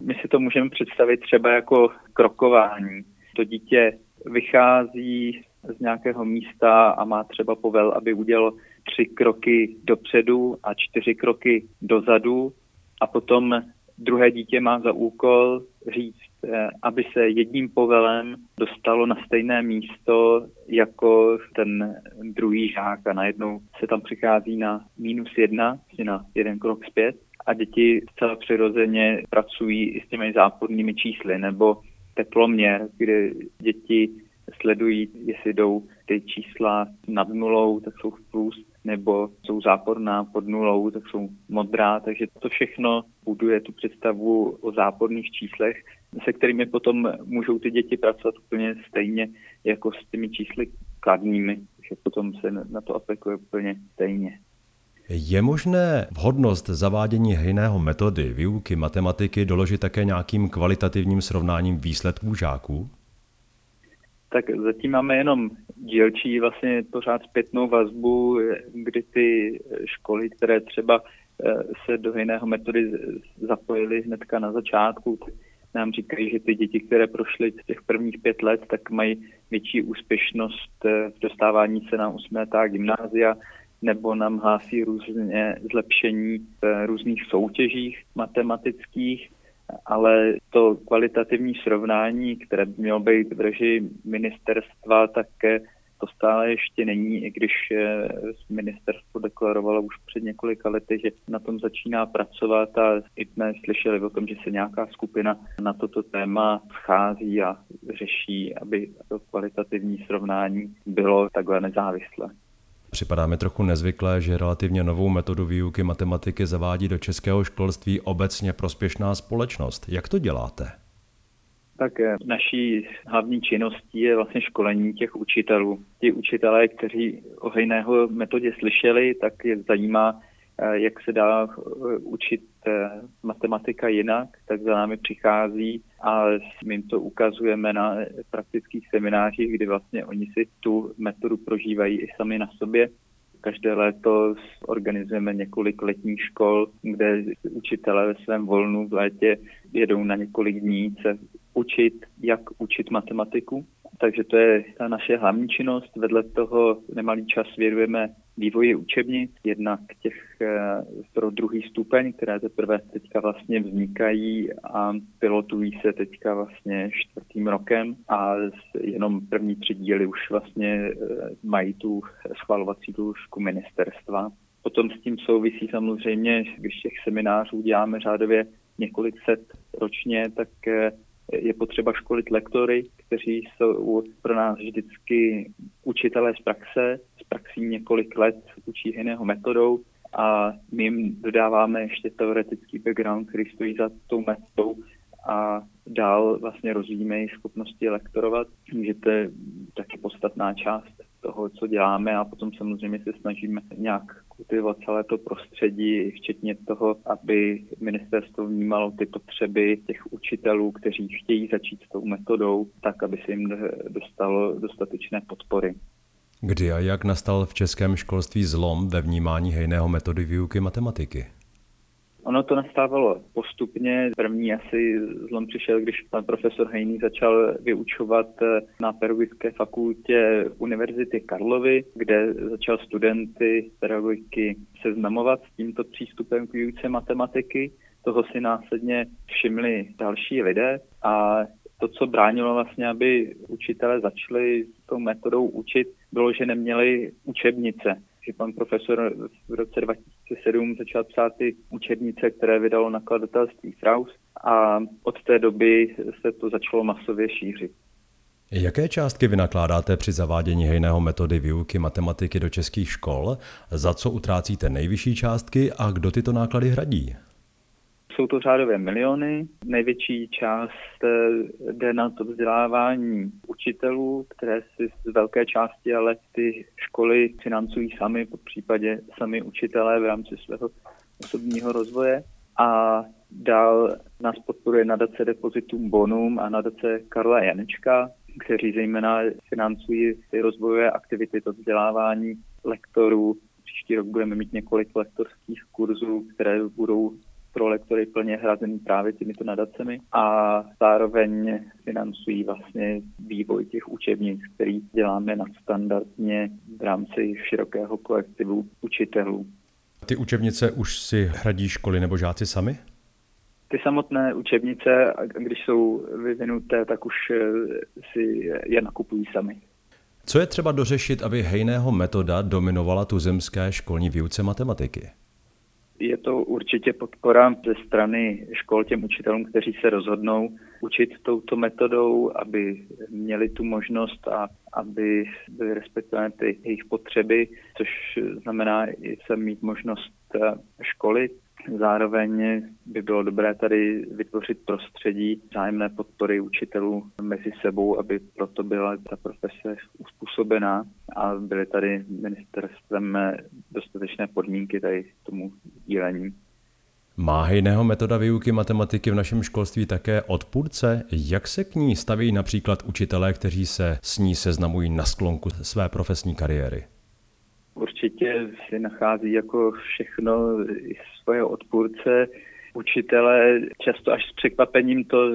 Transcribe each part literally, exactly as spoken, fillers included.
My si to můžeme představit třeba jako krokování. To dítě vychází z nějakého místa a má třeba povel, aby udělalo tři kroky dopředu a čtyři kroky dozadu a potom druhé dítě má za úkol říct, aby se jedním povelem dostalo na stejné místo jako ten druhý žák a najednou se tam přichází na minus jedna, na jeden krok zpět a děti zcela přirozeně pracují i s těmi zápornými čísly nebo teploměr, kde děti sledují, jestli jdou ty čísla nad nulou, tak jsou v plus, nebo jsou záporná pod nulou, tak jsou modrá, takže to všechno buduje tu představu o záporných číslech, se kterými potom můžou ty děti pracovat úplně stejně jako s těmi čísly kladnými, takže potom se na to aplikuje úplně stejně. Je možné vhodnost zavádění hejného metody výuky matematiky doložit také nějakým kvalitativním srovnáním výsledků žáků? Tak zatím máme jenom dílčí vlastně pořád zpětnou vazbu, kdy ty školy, které třeba se do hejného metody zapojily hnedka na začátku, nám říkají, že ty děti, které prošly z těch prvních pět let, tak mají větší úspěšnost v dostávání se na osmiletá gymnázia, nebo nám hlásí různě zlepšení v různých soutěžích matematických, ale to kvalitativní srovnání, které by mělo být v režii ministerstva, tak to stále ještě není, i když ministerstvo deklarovalo už před několika lety, že na tom začíná pracovat a i jsme slyšeli o tom, že se nějaká skupina na toto téma schází a řeší, aby to kvalitativní srovnání bylo takhle nezávislé. Připadá mi trochu nezvyklé, že relativně novou metodu výuky matematiky zavádí do českého školství obecně prospěšná společnost. Jak to děláte? Tak naší hlavní činností je vlastně školení těch učitelů. Ti učitelé, kteří o hejného metodě slyšeli, tak je zajímá, jak se dá učit matematika jinak, tak za námi přichází a my jim to ukazujeme na praktických seminářích, kdy vlastně oni si tu metodu prožívají i sami na sobě. Každé léto organizujeme několik letních škol, kde učitelé ve svém volnu v létě jedou na několik dní se učit, jak učit matematiku. Takže to je ta naše hlavní činnost. Vedle toho nemalý čas věnujeme vývoji učebnic, jednak těch pro druhý stupeň, které teprve teďka vlastně vznikají a pilotují se teďka vlastně čtvrtým rokem a jenom první tři díly už vlastně mají tu schvalovací doložku ministerstva. Potom s tím souvisí samozřejmě, když těch seminářů děláme řádově několik set ročně, tak je potřeba školit lektory, kteří jsou pro nás vždycky učitelé z praxe, z praxí několik let učí hejného metodou a my jim dodáváme ještě teoretický background, který stojí za tou metodou a dál vlastně rozvíjíme jejich schopnosti lektorovat, takže to je taky podstatná část toho, co děláme a potom samozřejmě se snažíme nějak kultivovat celé to prostředí, včetně toho, aby ministerstvo vnímalo ty potřeby těch učitelů, kteří chtějí začít s tou metodou, tak, aby se jim dostalo dostatečné podpory. Kdy a jak nastal v českém školství zlom ve vnímání hejného metody výuky matematiky? Ono to nastávalo postupně. První asi zlom přišel, když pan profesor Hejný začal vyučovat na Pedagogické fakultě Univerzity Karlovy, kde začal studenty pedagogiky seznamovat s tímto přístupem k výuce matematiky. Toho si následně všimli další lidé a to, co bránilo vlastně, aby učitelé začali s tou metodou učit, bylo, že neměli učebnice. Že pan profesor v roce dva tisíce sedm začal psát ty učebnice, které vydalo nakladatelství Fraus a od té doby se to začalo masově šířit. Jaké částky vynakládáte při zavádění hejného metody výuky matematiky do českých škol? Za co utrácíte nejvyšší částky a kdo tyto náklady hradí? Jsou to řádové miliony. Největší část jde na to vzdělávání učitelů, které si z velké části ale ty školy financují sami, po případě sami učitelé v rámci svého osobního rozvoje. A dál nás podporuje nadace Depositum Bonum a nadace Karla Janečka, kteří zejména financují ty rozvojové aktivity, to vzdělávání lektorů. Příští rok budeme mít několik lektorských kurzů, které budou pro lektory plně hrazený právě těmito nadacemi a zároveň financují vlastně vývoj těch učebnic, který děláme nadstandardně v rámci širokého kolektivu učitelů. Ty učebnice už si hradí školy nebo žáci sami? Ty samotné učebnice, když jsou vyvinuté, tak už si je nakupují sami. Co je třeba dořešit, aby Hejného metoda dominovala tuzemské školní výuce matematiky? Je to určitě podpora ze strany škol těm učitelům, kteří se rozhodnou učit touto metodou, aby měli tu možnost a aby byly respektovány ty jejich potřeby, což znamená i se mít možnost školit. Zároveň by bylo dobré tady vytvořit prostředí vzájemné podpory učitelů mezi sebou, aby proto byla ta profese uspůsobená a byly tady ministerstvem dostatečné podmínky tady tomu sdílení. Má Hejného metoda výuky matematiky v našem školství také odpůrce? Jak se k ní staví například učitelé, kteří se s ní seznamují na sklonku své profesní kariéry? Určitě si nachází jako všechno i svoje odpůrce. Učitelé často až s překvapením to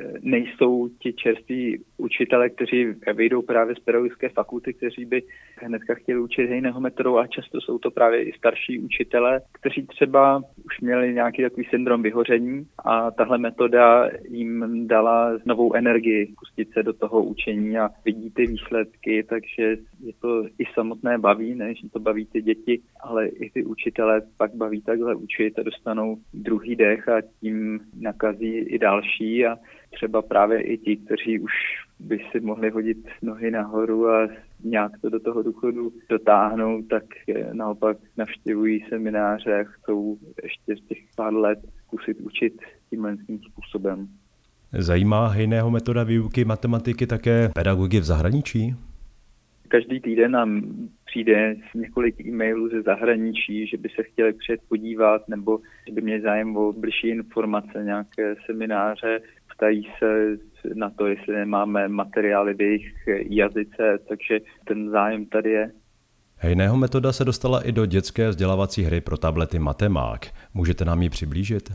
nejsou ti čerství učitelé, kteří vyjdou právě z pedagogické fakulty, kteří by hnedka chtěli učit Hejného metodou, a často jsou to právě i starší učitelé, kteří třeba už měli nějaký takový syndrom vyhoření a tahle metoda jim dala novou energii pustit se do toho učení a vidí ty výsledky, takže je to i samotné baví, ne, že to baví ty děti, ale i ty učitelé pak baví takhle učit a dostanou druhý dech a tím nakazí i další a třeba právě i ti, kteří už by si mohli hodit nohy nahoru a nějak to do toho důchodu dotáhnout, tak naopak navštěvují semináře a chcou ještě z těch pár let zkusit učit tímhle způsobem. Zajímá Hejného metoda výuky matematiky také pedagogy v zahraničí? Každý týden nám přijde několik e-mailů ze zahraničí, že by se chtěli přijet podívat nebo že by měli zájem o bližší informace, nějaké semináře. Ptají se na to, jestli nemáme materiály v jejich jazyce, takže ten zájem tady je. Hejného metoda se dostala i do dětské vzdělávací hry pro tablety Matemák. Můžete nám ji přiblížit?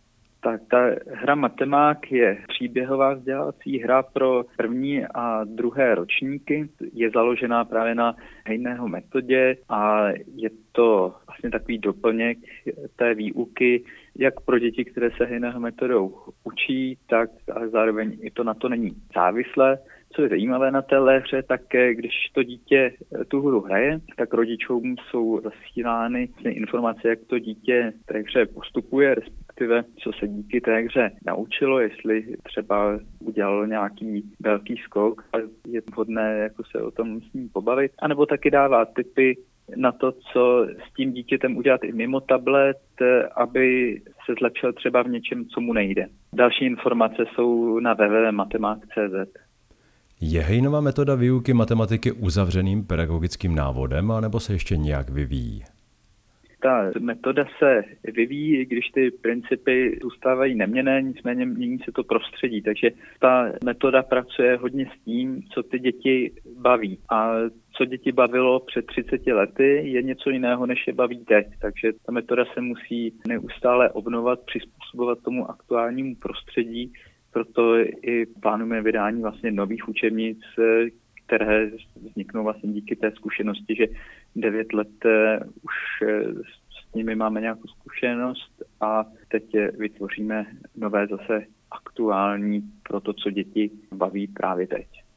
Tak ta hra Matemák je příběhová vzdělávací hra pro první a druhé ročníky. Je založená právě na Hejného metodě a je to vlastně takový doplněk té výuky, jak pro děti, které se Hejného metodou učí, tak ale zároveň i to na to není závislé. Co je zajímavé na té hře, tak když to dítě tu hru hraje, tak rodičům jsou zasílány informace, jak to dítě v té hře postupuje, respektive co se díky té hře naučilo, jestli třeba udělalo nějaký velký skok a je vhodné jako se o tom s ním pobavit, anebo taky dává tipy na to, co s tím dítětem udělat i mimo tablet, aby se zlepšil třeba v něčem, co mu nejde. Další informace jsou na w w w tečka matemák tečka c z. Je Hejnova metoda výuky matematiky uzavřeným pedagogickým návodem, anebo se ještě nějak vyvíjí? Ta metoda se vyvíjí, když ty principy zůstávají neměnné, nicméně mění se to prostředí, takže ta metoda pracuje hodně s tím, co ty děti baví. A co děti bavilo před třiceti lety, je něco jiného, než je baví teď. Takže ta metoda se musí neustále obnovovat, přizpůsobovat tomu aktuálnímu prostředí, proto i plánujeme vydání vlastně nových učebnic, které vzniknou vlastně díky té zkušenosti, že devět let už s nimi máme nějakou zkušenost a teď vytvoříme nové zase aktuální pro to, co děti baví právě teď.